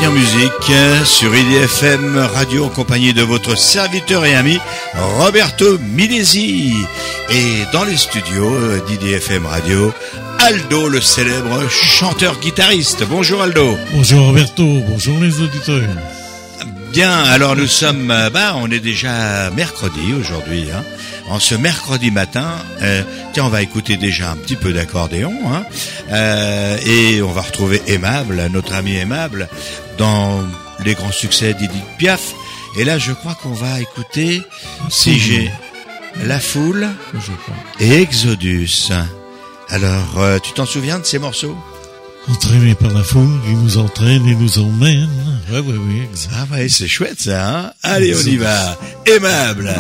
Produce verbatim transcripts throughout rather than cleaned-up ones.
Avenir Musique sur I D F M Radio en compagnie de votre serviteur et ami Roberto Milesi. Et dans les studios d'I D F M Radio, Aldo, le célèbre chanteur-guitariste. Bonjour Aldo. Bonjour Roberto, bonjour les auditeurs. Bien, alors nous sommes, bah, on est déjà mercredi aujourd'hui, hein. En ce mercredi matin, euh, tiens, on va écouter déjà un petit peu d'accordéon, hein, euh, et on va retrouver Aimable, notre ami Aimable, dans les grands succès d'Edith Piaf. Et là, je crois qu'on va écouter si j'ai La Foule et Exodus. Alors, euh, tu t'en souviens de ces morceaux? Entraîné par la foule, il nous entraîne et nous emmène. Ouais, ouais, oui, exact. Ah ouais, c'est chouette ça, hein. Allez, on y va. Aimable.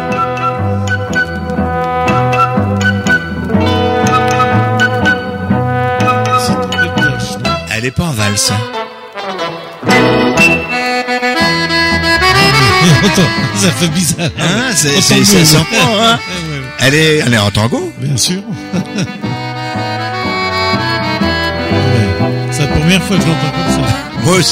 Elle est pas en valse. Attends, ça fait bizarre. Hein, c'est, c'est, c'est sympa, hein. Elle est, elle est en tango. Bien sûr. C'est la première fois que je l'entends comme ça. Moi aussi.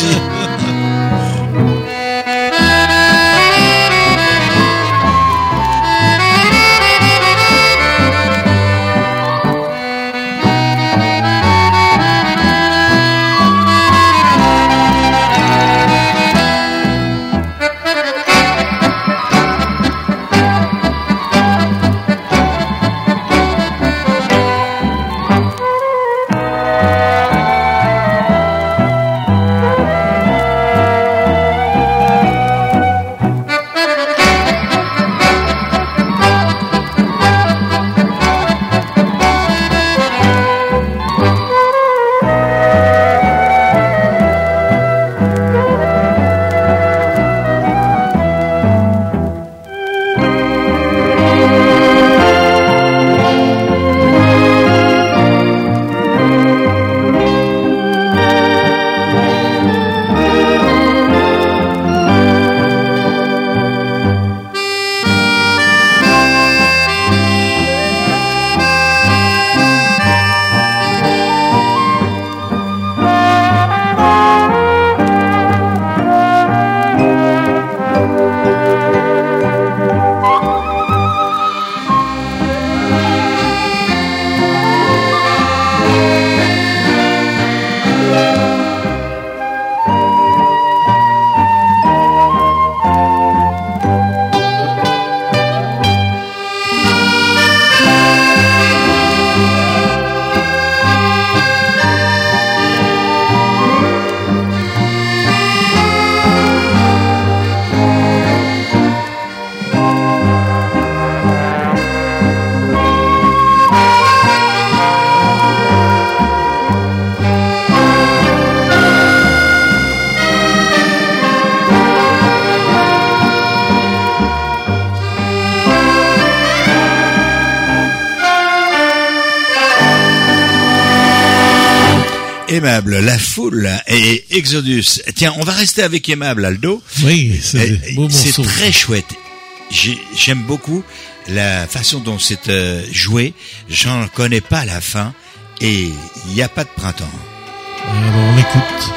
Aimable, La Foule et Exodus. Tiens, on va rester avec Aimable, Aldo. Oui, c'est, c'est très chouette. J'ai, j'aime beaucoup la façon dont c'est euh, joué. J'en connais pas la fin et il n'y a pas de printemps. Alors on écoute.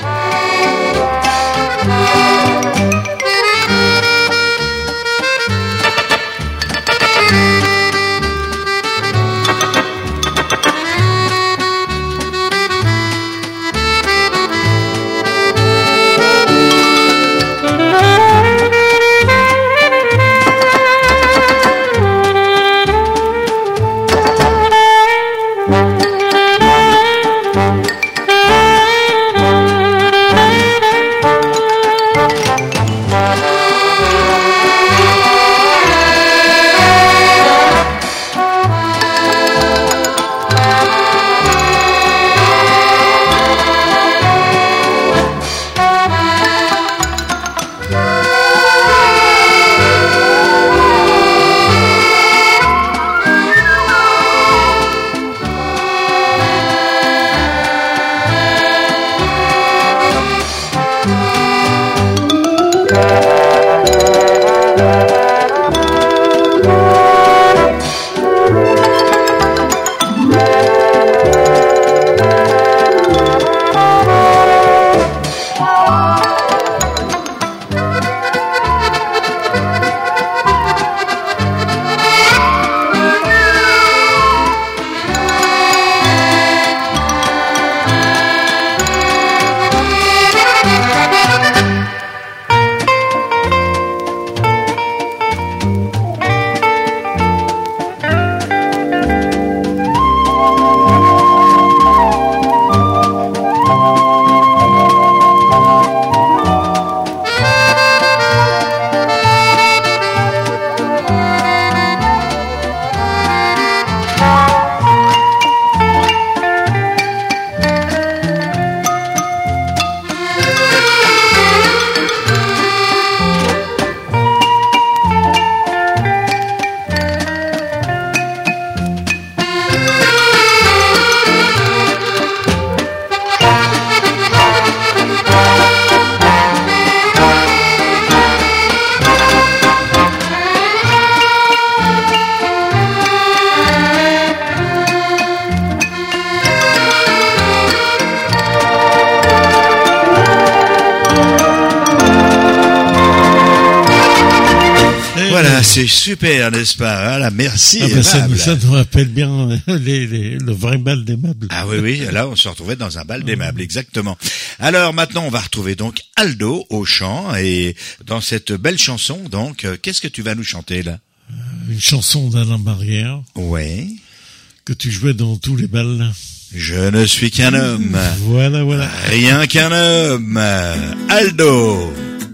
c'est super, n'est-ce pas? Voilà, merci. Ah ben ça, aimable. ça nous rappelle bien les, les, le vrai bal des meubles. Ah oui, oui, là on se retrouvait dans un bal d'aimable, exactement. Alors maintenant on va retrouver donc Aldo au chant, et dans cette belle chanson, donc, euh, qu'est-ce que tu vas nous chanter là? Une chanson d'Alain Barrière Ouais. que tu jouais dans tous les bals. Je ne suis qu'un homme. Voilà, voilà. Rien qu'un homme. Aldo.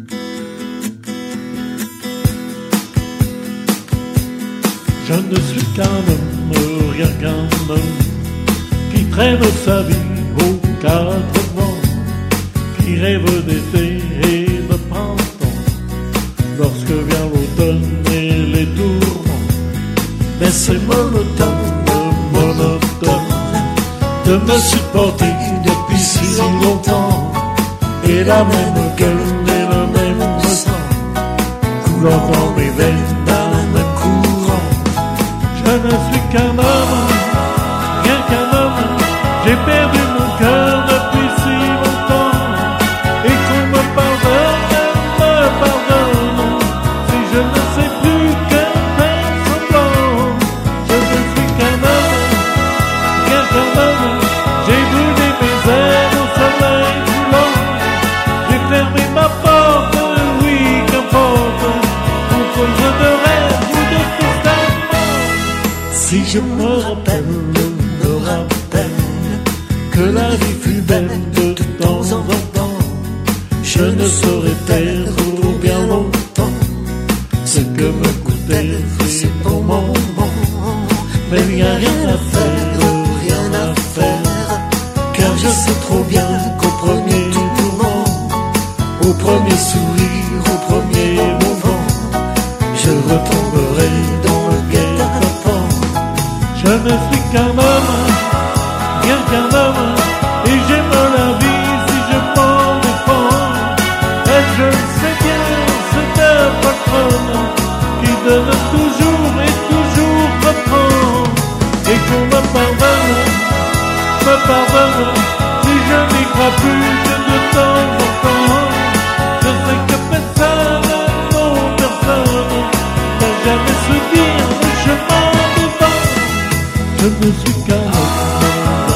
Je ne suis qu'un homme, rien qu'un homme, qui traîne sa vie aux quatre vents, qui rêve d'été et de printemps, lorsque vient l'automne et les tourments. Mais c'est monotone, monotone, de me supporter depuis si longtemps, et la même gueule et le même sang, coulant dans mes veines dans le même courant. Je ne suis qu'un homme, rien qu'un homme, j'ai perdu mon cœur depuis si longtemps, et qu'on me pardonne, me pardonne, si je ne sais plus que faire semblant. Je ne suis qu'un homme, rien qu'un homme, j'ai brûlé mes ailes au soleil coulant, j'ai fermé ma porte, oui qu'importe, pour cause de rêve ou de testament. Si je me rappelle, me rappelle que la vie fut belle de temps en temps, je ne saurais taire pour bien longtemps ce que me coûtait ces bons moments. Mais il n'y a rien à faire, rien à faire, car je sais trop bien qu'au premier tourment, au premier sourire, au premier moment, je retomberai dans le guet-apens. Je ne suis qu'un homme, rien qu'un homme, et j'aime la vie si je m'en défends. Et je sais bien, c'est un patron qui donne toujours et toujours reprend. Et qu'on me pardonne, me pardonne, si je n'y crois plus que de temps en temps. Je sais que personne, non personne, n'a jamais su dire le chemin devant. Je ne suis qu'un homme,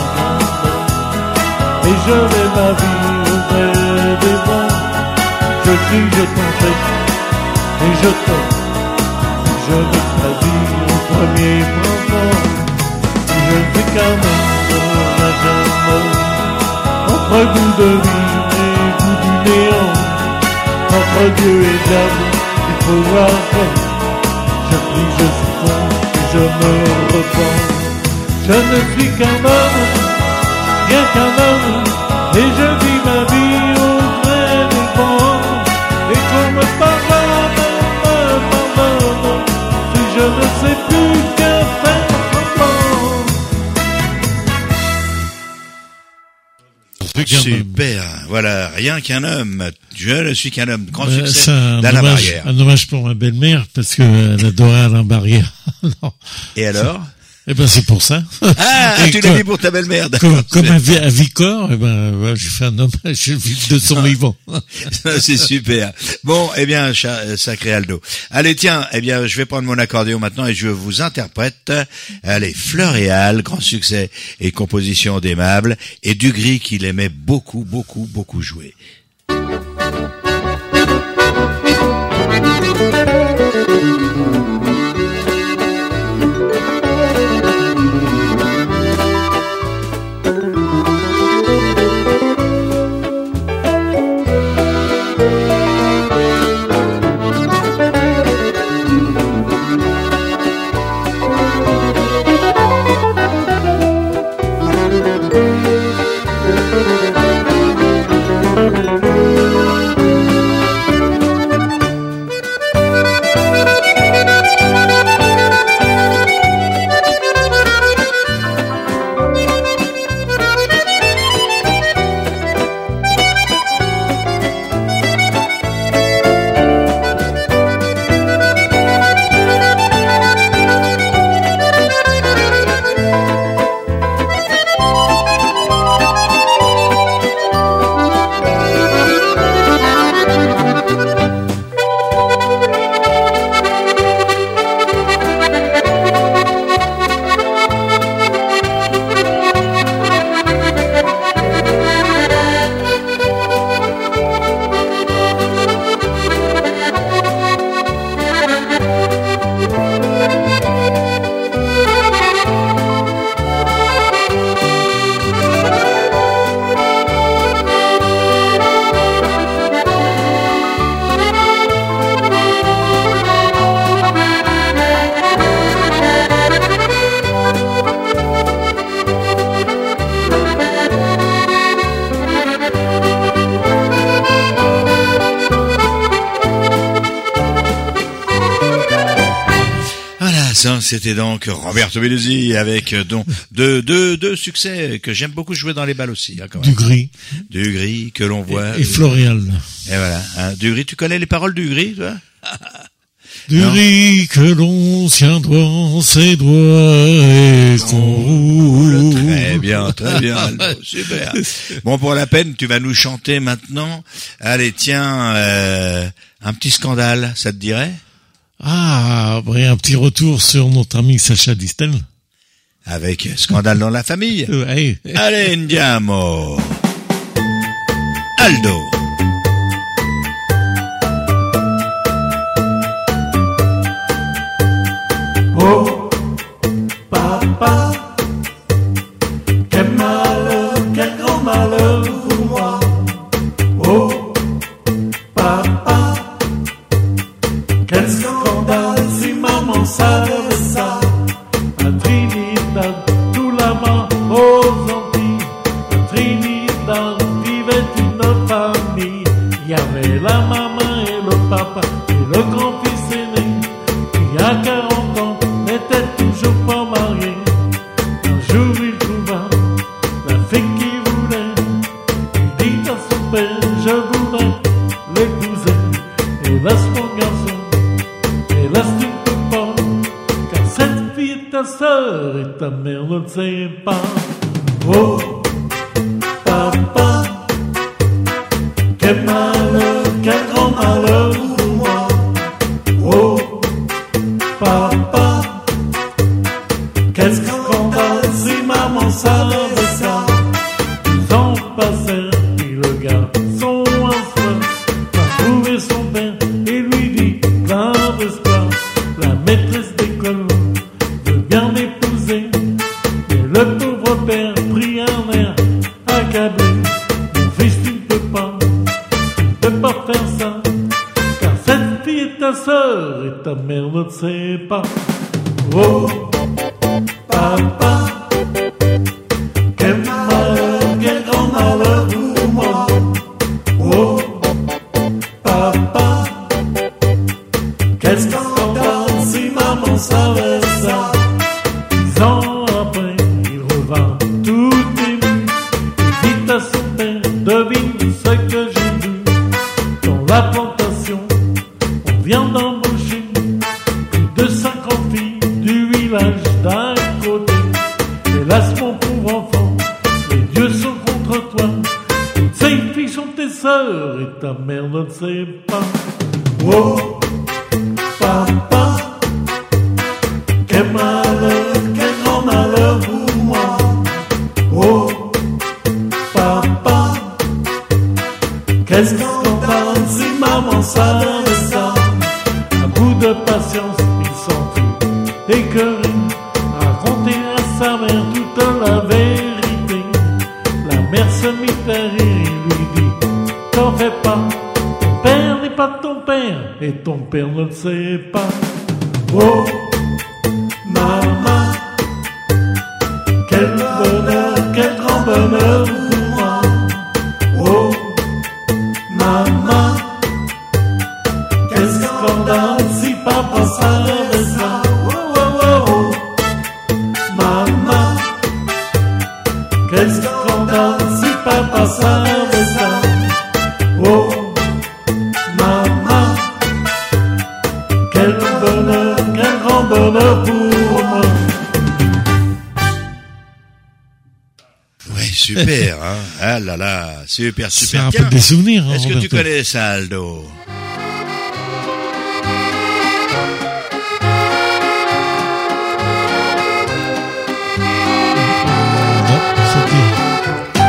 et je vais ma vie au gré des vents. Je crie, je t'embête, et je t'aime. Je vais ma vie au premier printemps. Je ne suis qu'un homme, rien qu'un homme, entre goût de vie et goût du néant, entre Dieu et diable, il faut voir vrai. Je prie, je souffre, et je me repens. Je ne suis qu'un homme, rien qu'un homme, et je vis ma vie au gré des vents. Et qu'on me pardonne, me pardonne, si je ne sais plus que faire semblant. Super. Voilà, rien qu'un homme. Je ne suis qu'un homme. Grand Ben, succès c'est un d'Alain hommage, Barrière. un hommage pour ma belle-mère parce qu'elle adorait Alain Barrière. Non. Et alors? Eh ben c'est pour ça. Ah, Et tu comme- l'as mis pour ta belle-mère. Comme, d'accord. comme à, Vi- à Vicor, eh ben ouais, j'ai fait un hommage de son vivant. C'est super. Bon, eh bien, cha- sacré Aldo. Allez, tiens, eh bien, je vais prendre mon accordéon maintenant et je vous interprète, allez, Fleuréal, grand succès et composition d'aimable, et du gris qu'il aimait beaucoup, beaucoup, beaucoup jouer. Ça, c'était donc Roberto Belluzzi avec donc deux, deux, deux succès que j'aime beaucoup jouer dans les balles aussi. Hein, quand Du même. gris. Du gris que l'on voit. Et, et Floréal. Et voilà. Hein, du gris, tu connais les paroles du gris, toi? Du Non. riz que l'on tient dans ses doigts et qu'on roule. Très bien, très bien, Aldo, super. Bon, pour la peine, tu vas nous chanter maintenant. Allez, tiens, euh, un petit scandale, ça te dirait? Ah, ouais, un petit retour sur notre ami Sacha Distel. Avec Scandale dans la famille. Ouais. Allez, andiamo. Aldo. Oh, papa, quel malheur, quel grand malheur pour moi. Oh, papa, quel scandale si maman savait ça. À Trinidad, tout là-bas aux Antilles, à Trinidad vivait une famille. Il y avait la maman et le papa et le grand-fils aîné qui à quarante ans n'était toujours pas marié. Un jour il trouva la fille qu'il voulait. Il dit à son père, je voudrais l'épouser. Hélas mon garçon, hélas tu ne peux pas, car cette fille est ta sœur et ta mère ne le sait pas. Oh, papa, quel malheur, quel grand malheur pour moi. Oh, papa, quel scandale si maman savait ça. Ils ont passé, puis le garçon un soir va trouver son père et lui dit plein d'espoir. La maîtresse d'école veut bien m'épouser, mais le pauvre père prit un air accablé. Mon fils, tu ne peux pas, tu ne peux pas faire ça, car cette fille est ta sœur et ta mère ne le sait pas. Oh, papa, quel malheur, quel grand malheur pour moi. Oh, papa, quel scandale si maman savait ça. Dix ans après, il revint tout ému. Il dit à son père, devine ce que j'ai vu. Dans la plantation, on vient d'embaucher plus de cinquante filles du village d'à côté. Hélas mon pauvre enfant, les dieux sont contre toi. Toutes ces filles sont tes sœurs et ta mère ne le sait pas. Oh, papa, quel malheur, quel grand malheur pour moi. Oh, papa, quel scandale si maman savait ça. À bout de patience, il s'enfuit écœuré, raconter à sa mère toute la vérité. La mère se mit à rire et lui dit, t'en fais pas, ton père n'est pas ton père et ton père ne le sait pas. Oh, maman, quel bonheur, quel grand bonheur pour moi. Oh, maman, quel scandale si papa savait ça. Oh, oh, oh, oh. Maman, quel scandale si papa savait ça. Oh, maman, quel bonheur, quel grand bonheur pour moi. Ouais, super, hein. Ah là là, super, C'est super. un peu Tiens, des souvenirs, hein, est-ce que tu Roberto. connais ça, Aldo? Non, c'était...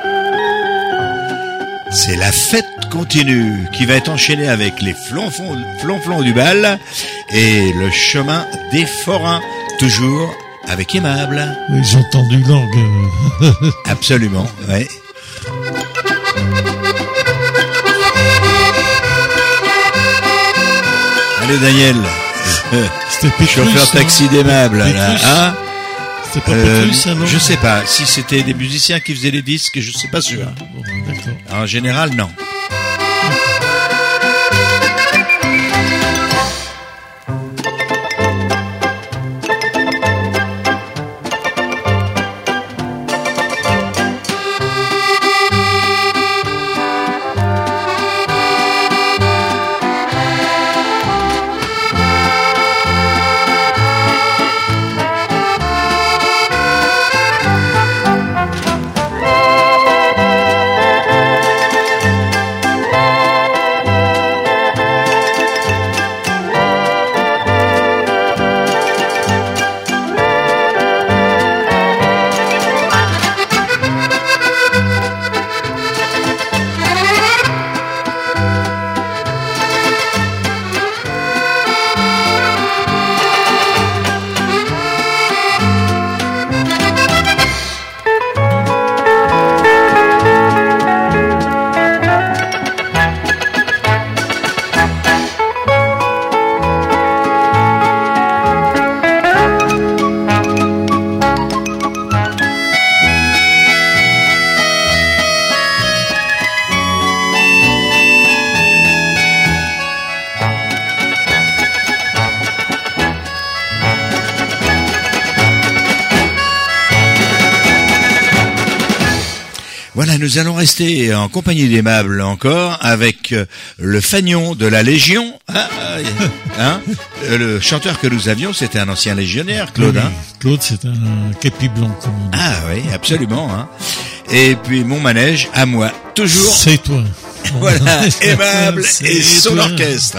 C'est la fête continue qui va être enchaînée avec les flonflons, flonflons du bal et le chemin des forains, toujours avec Aimable. Oui, j'ai entendu l'orgue. euh, Absolument, ouais. Allez Daniel, C'était Pétrus, chauffeur hein. taxi d'Aimable, là, Pétrus. hein? C'était pas Euh, Pétrus, alors? je sais pas, si c'était des musiciens qui faisaient les disques, je sais pas sûr. Bon, d'accord. En général, non. Voilà, nous allons rester en compagnie d'Aimable encore avec euh, le fanion de la Légion. Hein, hein, le chanteur que nous avions, c'était un ancien légionnaire, Claude. Oui, Hein. Claude, c'est un képi blanc, comme on dit. Ah oui, absolument. Hein. Et puis mon manège, à moi, toujours. C'est toi. Voilà, Aimable C'est et son toi. orchestre.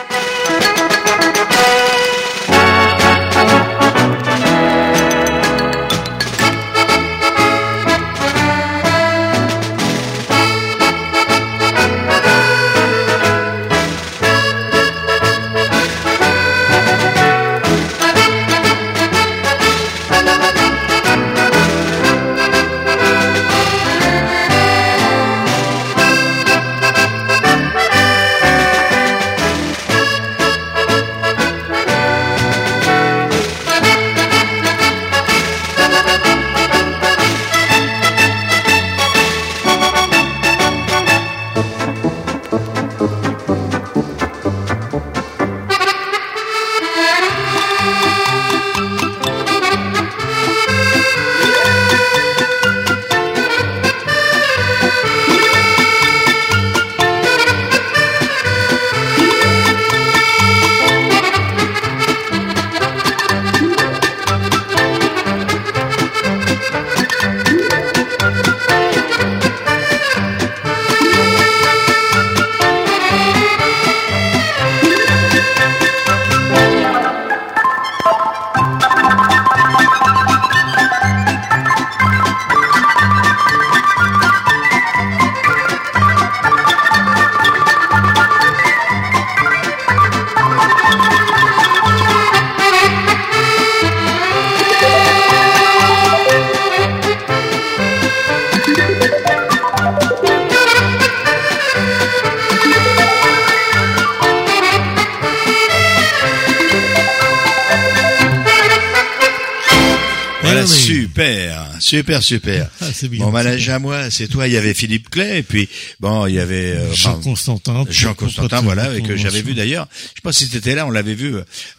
Voilà, super, super, super. Ah, c'est bien. Mon manège à moi, c'est toi, il y avait Philippe Clay, et puis, bon, il y avait... Euh, Jean enfin, Constantin. Jean Constantin, voilà, et que j'avais vu d'ailleurs. d'ailleurs. Je sais pas si t'étais là, on l'avait vu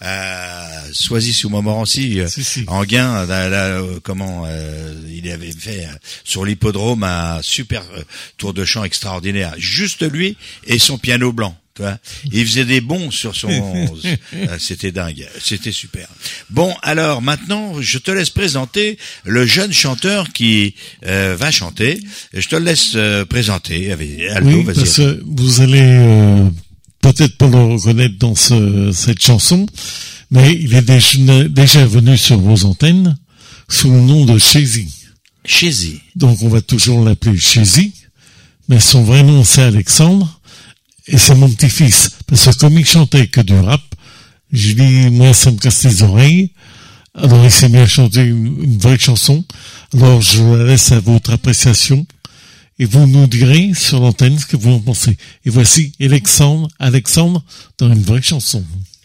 à Soisy-sous-Montmorency, euh, Si, si. en Gain, là, là, euh, comment euh, il avait fait euh, sur l'hippodrome un super euh, tour de chant extraordinaire. Juste lui et son piano blanc. Tu vois, il faisait des bonds sur son... euh, c'était dingue, c'était super. Bon, alors maintenant, je te laisse présenter le jeune chanteur qui euh, va chanter. Je te le laisse euh, présenter. Avec Aldo, Oui, vas-y. parce que vous allez euh, peut-être pas le reconnaître dans ce, cette chanson, mais il est déjà, déjà venu sur vos antennes sous le nom de Chézy. Chézy. Donc on va toujours l'appeler Chézy, mais son vrai nom c'est Alexandre. Et c'est mon petit-fils, parce que comme il chantait que du rap, je dis, moi, ça me casse les oreilles. Alors, il s'est mis à chanter une, une vraie chanson. Alors, je la laisse à votre appréciation. Et vous nous direz sur l'antenne ce que vous en pensez. Et voici Alexandre, Alexandre, dans une vraie chanson.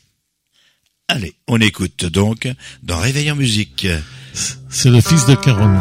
Allez, on écoute donc dans Réveil en musique. C'est le fils de Carole.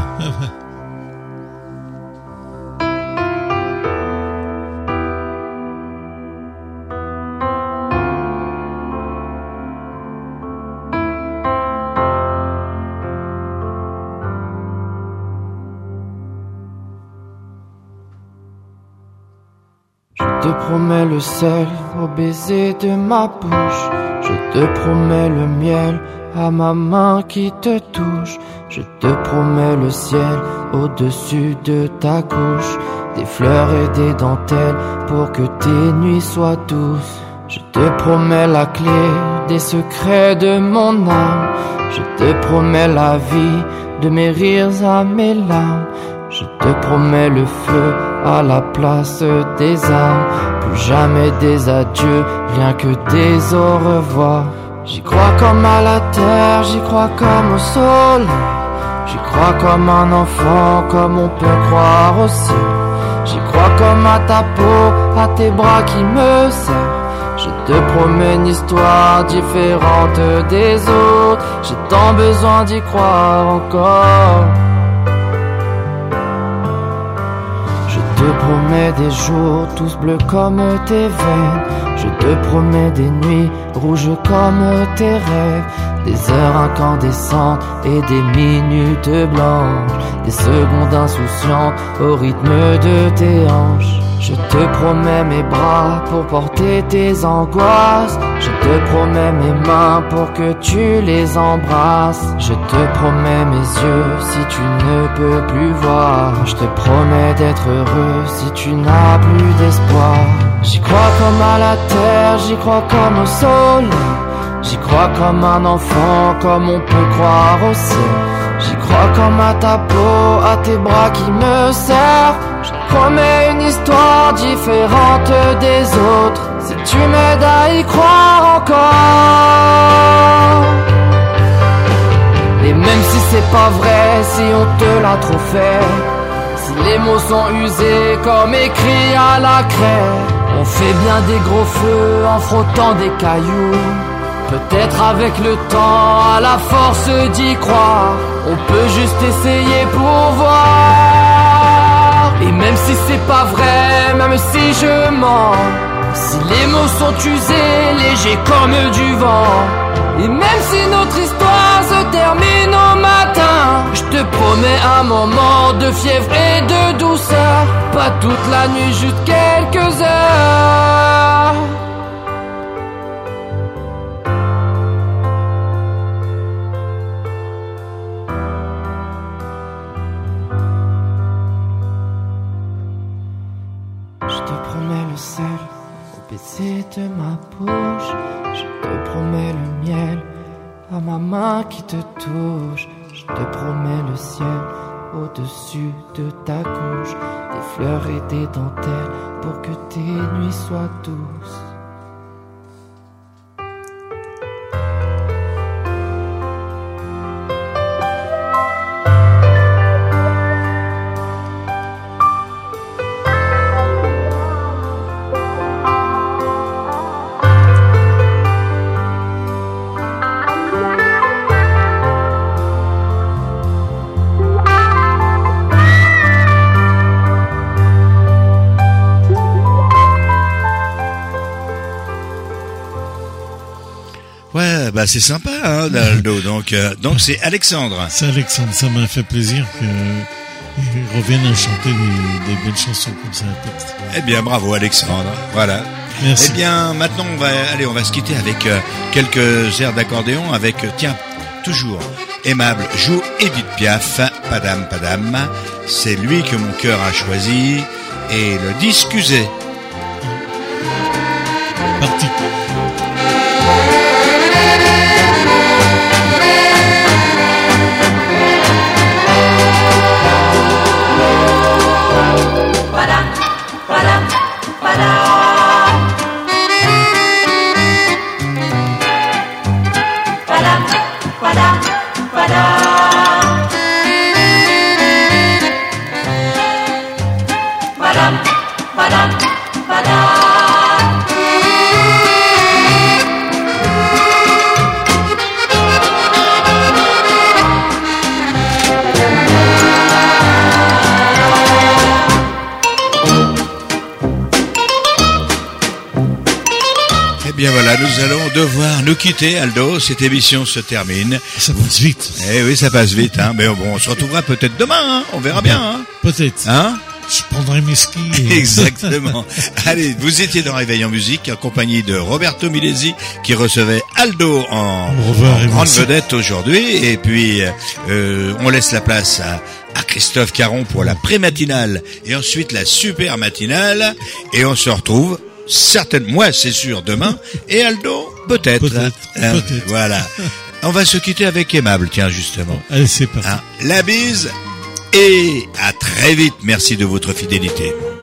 Je te promets le sel au baiser de ma bouche. Je te promets le miel à ma main qui te touche. Je te promets le ciel au-dessus de ta couche. Des fleurs et des dentelles pour que tes nuits soient douces. Je te promets la clé des secrets de mon âme. Je te promets la vie de mes rires à mes larmes. Je te promets le feu à la place des armes. Plus jamais des adieux, rien que des au revoir. J'y crois comme à la terre, j'y crois comme au soleil. J'y crois comme un enfant, comme on peut croire au ciel. J'y crois comme à ta peau, à tes bras qui me serrent. Je te promets une histoire différente des autres. J'ai tant besoin d'y croire encore. Je te promets des jours tous bleus comme tes veines. Je te promets des nuits rouges comme tes rêves. Des heures incandescentes et des minutes blanches, des secondes insouciantes au rythme de tes hanches. Je te promets mes bras pour porter tes angoisses. Je te promets mes mains pour que tu les embrasses. Je te promets mes yeux si tu ne peux plus voir. Je te promets d'être heureux si tu n'as plus d'espoir. J'y crois comme à la terre, j'y crois comme au soleil. J'y crois comme un enfant, comme on peut croire au ciel. J'y crois comme à ta peau, à tes bras qui me serrent. Je te promets une histoire différente des autres, si tu m'aides à y croire encore. Et même si c'est pas vrai, si on te l'a trop fait, si les mots sont usés comme écrits à la craie, on fait bien des gros feux en frottant des cailloux. Peut-être avec le temps, à la force d'y croire, on peut juste essayer pour voir. Et même si c'est pas vrai, même si je mens, si les mots sont usés, légers comme du vent, et même si notre histoire se termine au matin, je te promets un moment de fièvre et de douceur. Pas toute la nuit, juste quelques heures. Je te promets le sel au baiser de ma bouche. Je te promets le miel à ma main qui te touche. Je te promets le ciel au-dessus de ta couche, des fleurs et des dentelles pour que tes nuits soient douces. Ouais, bah c'est sympa, hein, Aldo. Donc, euh, donc c'est Alexandre. C'est Alexandre, ça m'a fait plaisir qu'ils reviennent à chanter des, des belles chansons comme ça à texte. Eh bien, bravo Alexandre. Voilà. Merci. Eh bien, maintenant on va, allez, on va se quitter avec euh, quelques airs d'accordéon avec, euh, tiens, toujours Aimable joue Edith Piaf, Padam Padam. C'est lui que mon cœur a choisi et le disque usé. Parti. Eh bien voilà, nous allons devoir nous quitter, Aldo. Cette émission se termine. Ça passe vite. Eh oui, ça passe vite, hein. Mais bon, on se retrouvera peut-être demain, hein. On verra bien, hein. Peut-être. Hein? Je prendrai mes skis. Et... Exactement. Allez, vous étiez dans Réveil en musique, en compagnie de Roberto Milesi, qui recevait Aldo en, Au revoir, en grande merci. vedette aujourd'hui. Et puis, euh, on laisse la place à, à Christophe Caron pour la pré-matinale et ensuite la super matinale. Et on se retrouve certainement, moi c'est sûr, demain. Et Aldo, peut-être. Peut-être, Hein, peut-être. Voilà. On va se quitter avec Aimable, tiens, justement. Allez, c'est parti. Hein, la bise et à très vite. Merci de votre fidélité.